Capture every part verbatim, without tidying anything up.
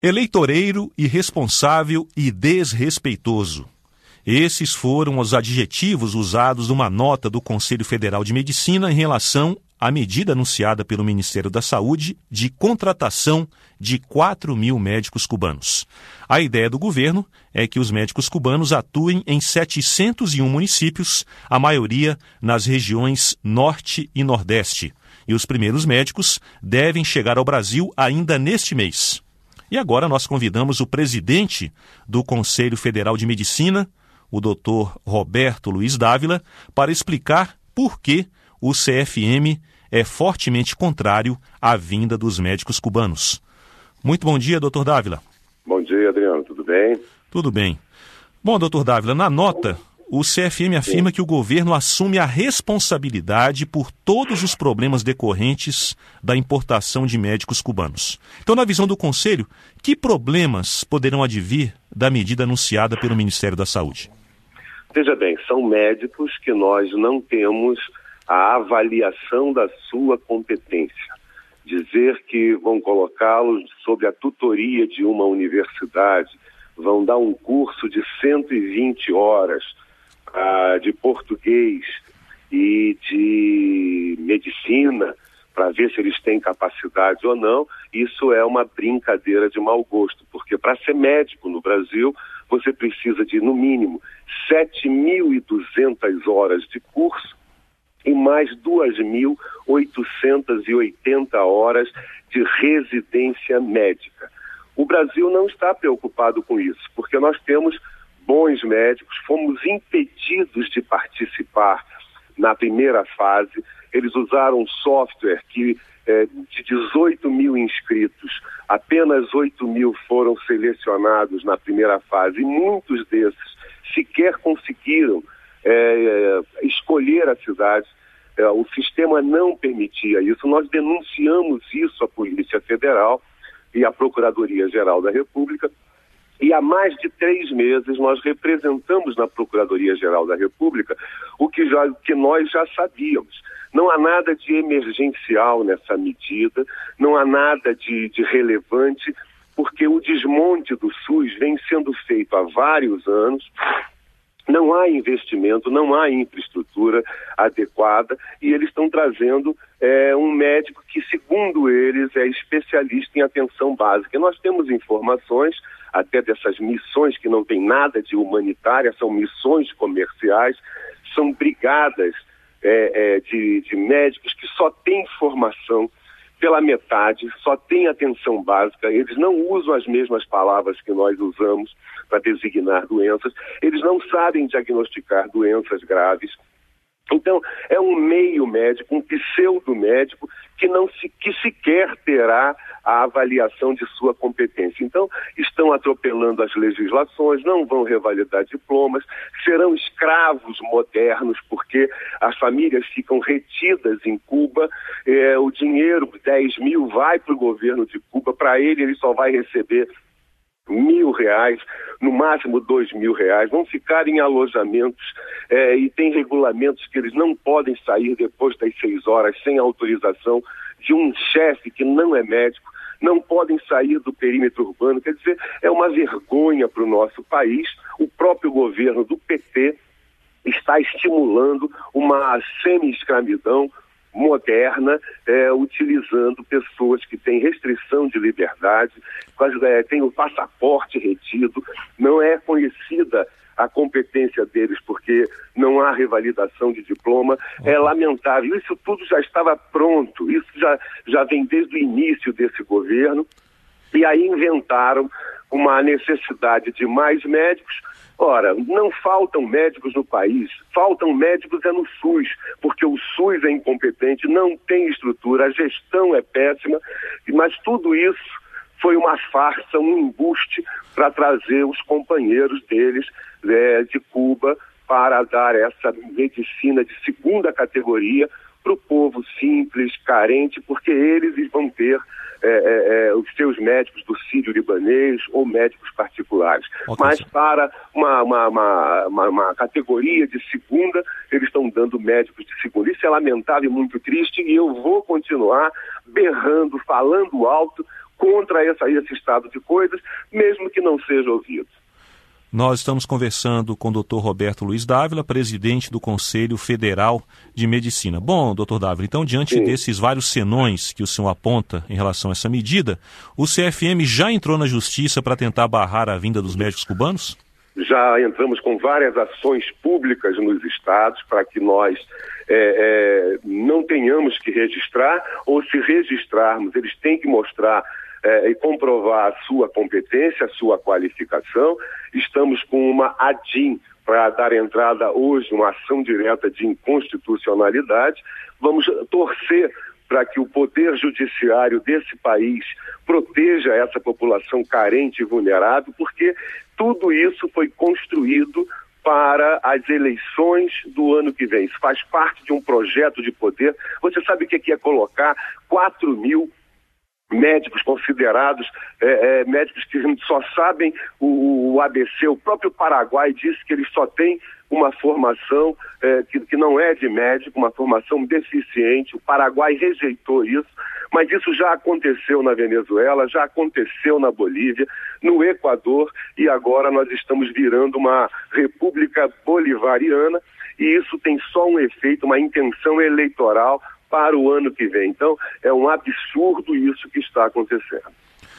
Eleitoreiro, irresponsável e desrespeitoso. Esses foram os adjetivos usados numa nota do Conselho Federal de Medicina em relação à medida anunciada pelo Ministério da Saúde de contratação de quatro mil médicos cubanos. A ideia do governo é que os médicos cubanos atuem em setecentos e um municípios, a maioria nas regiões Norte e Nordeste. E os primeiros médicos devem chegar ao Brasil ainda neste mês. E agora nós convidamos o presidente do Conselho Federal de Medicina, o doutor Roberto Luiz Dávila, para explicar por que o C F M é fortemente contrário à vinda dos médicos cubanos. Muito bom dia, doutor Dávila. Bom dia, Adriano. Tudo bem? Tudo bem. Bom, doutor Dávila, na nota, o C F M afirma Sim. que o governo assume a responsabilidade por todos os problemas decorrentes da importação de médicos cubanos. Então, na visão do Conselho, que problemas poderão advir da medida anunciada pelo Ministério da Saúde? Veja bem, são médicos que nós não temos a avaliação da sua competência. Dizer que vão colocá-los sob a tutoria de uma universidade, vão dar um curso de cento e vinte horas ah, de português e de medicina, para ver se eles têm capacidade ou não, isso é uma brincadeira de mau gosto, porque para ser médico no Brasil, você precisa de, no mínimo, sete mil e duzentas horas de curso e mais duas mil oitocentas e oitenta horas de residência médica. O Brasil não está preocupado com isso, porque nós temos bons médicos, fomos impedidos de participar na primeira fase. Eles usaram um software que, é, de dezoito mil inscritos, apenas oito mil foram selecionados na primeira fase, e muitos desses sequer conseguiram é, escolher a cidade. É, o sistema não permitia isso. Nós denunciamos isso à Polícia Federal e à Procuradoria-Geral da República, e há mais de três meses nós representamos na Procuradoria-Geral da República o que, já, que nós já sabíamos. Não há nada de emergencial nessa medida, não há nada de, de relevante, porque o desmonte do SUS vem sendo feito há vários anos. Não há investimento, não há infraestrutura adequada, e eles estão trazendo é, um médico que, segundo eles, é especialista em atenção básica. E nós temos informações até dessas missões que não tem nada de humanitária, são missões comerciais, são brigadas é, é, de, de médicos que só têm formação pela metade, só tem atenção básica, eles não usam as mesmas palavras que nós usamos para designar doenças, eles não sabem diagnosticar doenças graves. Então, é um meio médico, um pseudo-médico que, não se, que sequer terá a avaliação de sua competência. Então, estão atropelando as legislações, não vão revalidar diplomas, serão escravos modernos, porque as famílias ficam retidas em Cuba, é, o dinheiro, dez mil, vai para o governo de Cuba, para ele ele só vai receber mil reais, no máximo dois mil reais, vão ficar em alojamentos é, e tem regulamentos que eles não podem sair depois das seis horas sem autorização de um chefe que não é médico, não podem sair do perímetro urbano. Quer dizer, é uma vergonha para o nosso país. O próprio governo do P T está estimulando uma semi-escravidão moderna, é, utilizando pessoas que têm restrição de liberdade, quase, é, têm o passaporte retido, não é conhecida a competência deles porque não há revalidação de diploma. É lamentável. Isso tudo já estava pronto, isso já, já vem desde o início desse governo, e aí inventaram uma necessidade de mais médicos. Ora, não faltam médicos no país, faltam médicos é no SUS, porque o SUS é incompetente, não tem estrutura, a gestão é péssima, mas tudo isso foi uma farsa, um embuste para trazer os companheiros deles é, de Cuba para dar essa medicina de segunda categoria para o povo simples, carente, porque eles vão ter é, é, os seus médicos do sírio-libanês ou médicos particulares. Okay. Mas para uma, uma, uma, uma, uma categoria de segunda, eles estão dando médicos de segunda. Isso é lamentável e muito triste, e eu vou continuar berrando, falando alto contra essa, esse estado de coisas, mesmo que não seja ouvido. Nós estamos conversando com o doutor Roberto Luiz Dávila, presidente do Conselho Federal de Medicina. Bom, doutor Dávila, então, diante Sim. desses vários senões que o senhor aponta em relação a essa medida, o C F M já entrou na justiça para tentar barrar a vinda dos médicos cubanos? Já entramos com várias ações públicas nos estados para que nós é, é, não tenhamos que registrar, ou se registrarmos, eles têm que mostrar É, e comprovar a sua competência, a sua qualificação. Estamos com uma A D I M para dar entrada hoje, uma ação direta de inconstitucionalidade. Vamos torcer para que o poder judiciário desse país proteja essa população carente e vulnerável, porque tudo isso foi construído para as eleições do ano que vem. Isso faz parte de um projeto de poder. Você sabe o que é colocar quatro mil médicos considerados, é, é, médicos que só sabem o, o A B C. O próprio Paraguai disse que eles só têm uma formação é, que, que não é de médico, uma formação deficiente. O Paraguai rejeitou isso, mas isso já aconteceu na Venezuela, já aconteceu na Bolívia, no Equador, e agora nós estamos virando uma república bolivariana, e isso tem só um efeito, uma intenção eleitoral para o ano que vem. Então, é um absurdo isso que está acontecendo.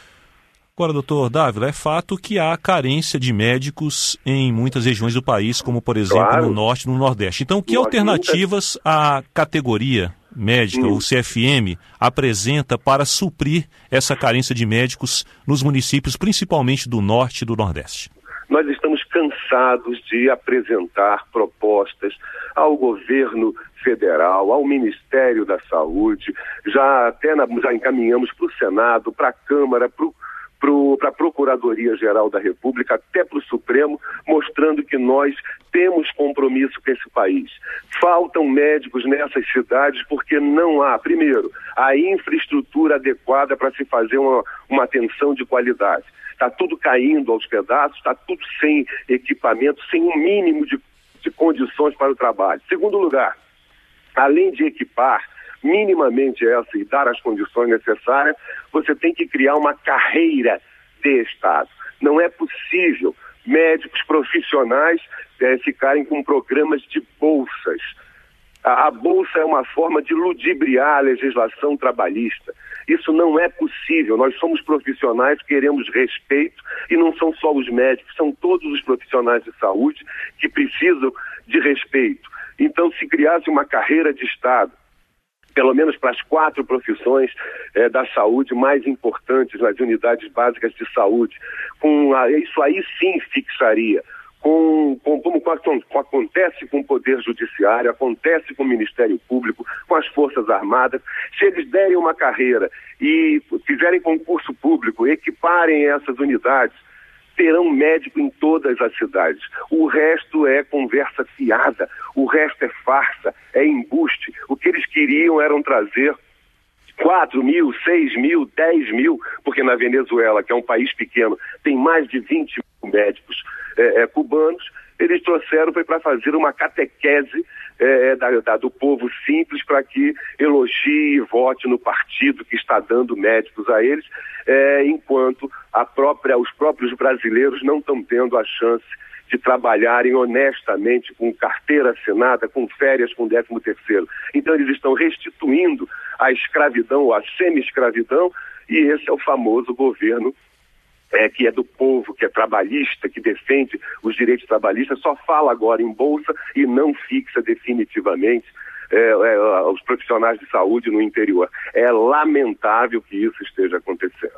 Agora, doutor Dávila, é fato que há carência de médicos em muitas regiões do país, como, por exemplo, claro. no Norte e no Nordeste. Então, que Nós alternativas nunca... a categoria médica, hum. o C F M, apresenta para suprir essa carência de médicos nos municípios, principalmente do Norte e do Nordeste? Nós estamos cansados de apresentar propostas ao governo federal, ao Ministério da Saúde, já até na, já encaminhamos para o Senado, para a Câmara, para a Procuradoria-Geral da República, até para o Supremo, mostrando que nós temos compromisso com esse país. Faltam médicos nessas cidades porque não há, primeiro, a infraestrutura adequada para se fazer uma, uma atenção de qualidade. Está tudo caindo aos pedaços, está tudo sem equipamento, sem um mínimo de, de condições para o trabalho. Segundo lugar, além de equipar minimamente essa e dar as condições necessárias, você tem que criar uma carreira de Estado. Não é possível médicos profissionais é, ficarem com programas de bolsas. A, a bolsa é uma forma de ludibriar a legislação trabalhista. Isso não é possível. Nós somos profissionais, queremos respeito, e não são só os médicos, são todos os profissionais de saúde que precisam de respeito. Então, se criasse uma carreira de Estado, pelo menos para as quatro profissões eh, da saúde mais importantes nas unidades básicas de saúde, com a, isso aí sim fixaria. Com, com, como com, com, acontece com o Poder Judiciário, acontece com o Ministério Público, com as Forças Armadas. Se eles derem uma carreira e fizerem concurso público, equiparem essas unidades, terão médico em todas as cidades. O resto é conversa fiada, o resto é farsa, é embuste. O que eles queriam eram trazer quatro mil, seis mil, dez mil, porque na Venezuela, que é um país pequeno, tem mais de vinte mil médicos é, é, cubanos. Eles trouxeram foi para fazer uma catequese é, da, da, do povo simples para que elogie e vote no partido que está dando médicos a eles, é, enquanto a própria, os próprios brasileiros não estão tendo a chance de trabalharem honestamente com carteira assinada, com férias, com décimo terceiro. Então eles estão restituindo a escravidão, a semi-escravidão, e esse é o famoso governo É, que é do povo, que é trabalhista, que defende os direitos trabalhistas, só fala agora em bolsa e não fixa definitivamente é, é, os profissionais de saúde no interior. É lamentável que isso esteja acontecendo.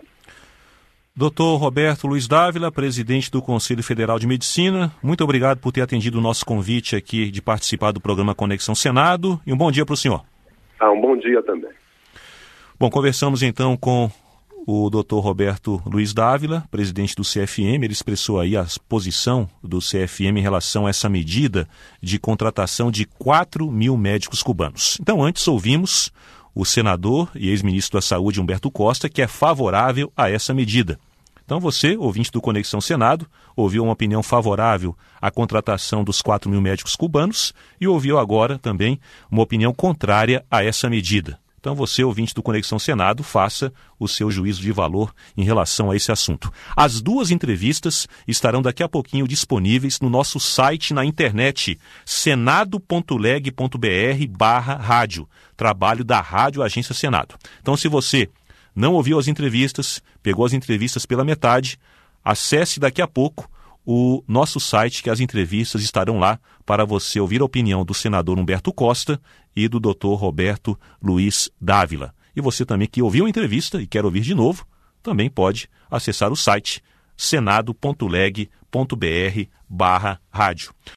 doutor Roberto Luiz Dávila, presidente do Conselho Federal de Medicina, muito obrigado por ter atendido o nosso convite aqui de participar do programa Conexão Senado, e um bom dia para o senhor. Ah, um bom dia também. Bom, conversamos então com o doutor Roberto Luiz Dávila, presidente do C F M. Ele expressou aí a posição do C F M em relação a essa medida de contratação de quatro mil médicos cubanos. Então, antes ouvimos o senador e ex-ministro da Saúde, Humberto Costa, que é favorável a essa medida. Então você, ouvinte do Conexão Senado, ouviu uma opinião favorável à contratação dos quatro mil médicos cubanos e ouviu agora também uma opinião contrária a essa medida. Então você, ouvinte do Conexão Senado, faça o seu juízo de valor em relação a esse assunto. As duas entrevistas estarão daqui a pouquinho disponíveis no nosso site na internet, senado ponto leg ponto br barra rádio, trabalho da Rádio Agência Senado. Então se você não ouviu as entrevistas, pegou as entrevistas pela metade, acesse daqui a pouco o nosso site, que as entrevistas estarão lá para você ouvir a opinião do senador Humberto Costa e do doutor Roberto Luiz Dávila. E você também que ouviu a entrevista e quer ouvir de novo, também pode acessar o site senado ponto leg ponto br barra rádio.